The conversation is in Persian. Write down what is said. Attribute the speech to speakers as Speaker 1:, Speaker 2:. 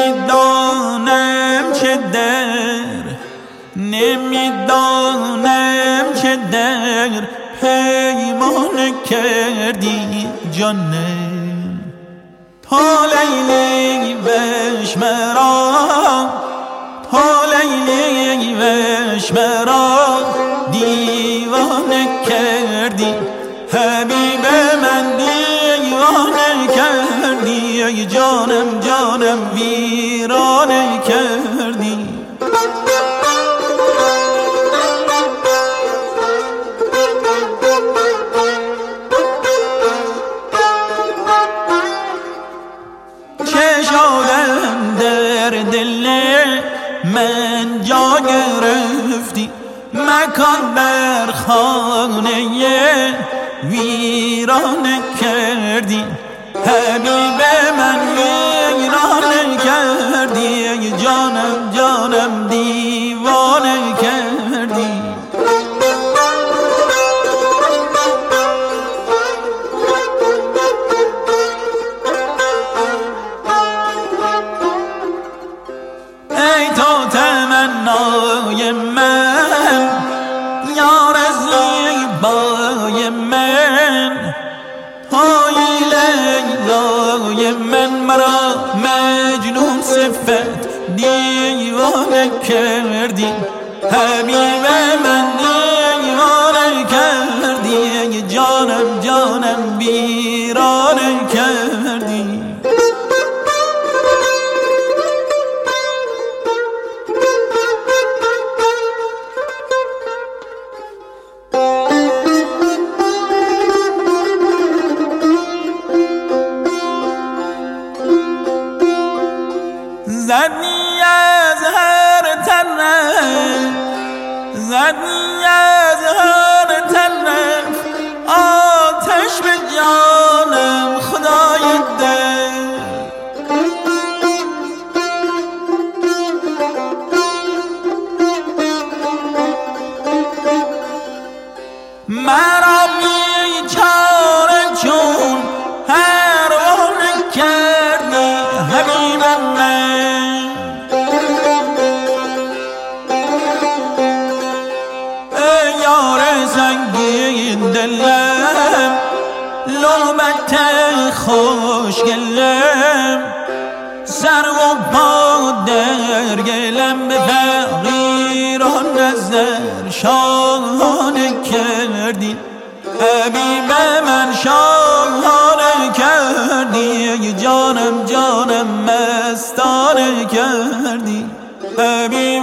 Speaker 1: نمیدانم چه در پیمان کردی جانم. تا لیلی وش مرا دیوانه کردی، حبیب من دیوانه کردی، ای جانم ویرانه کردی. در دل من جا گرفتی، مکان در خانه ویرانه کردی، حبیب من ویرانه کردی، ای جانم دیوانه کردی. تمنای من یار زیبای من، های لیلای من، مرا مجنون صفت دیوانه کردی، حبیب من دیوانه کردی، ای جانم ویرانه کردی. زدی از هر طرف آتش به جانم، خدای دل مرا بیچاره چون پروانه کردی، حبیب من یار سنگین دلم، لعبت خوشگلم، سر و پا در گلم، به فقیران نظر شاهانه کردی، حبیب من شاهانه کردی، ای جانم مستانه کردی، حبیب